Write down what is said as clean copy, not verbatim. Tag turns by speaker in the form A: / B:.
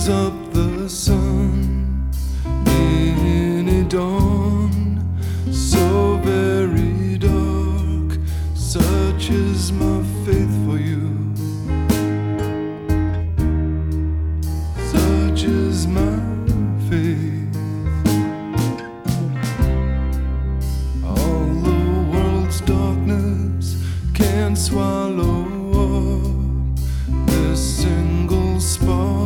A: up the sun in a dawn so very dark. Such is my faith for you, such is my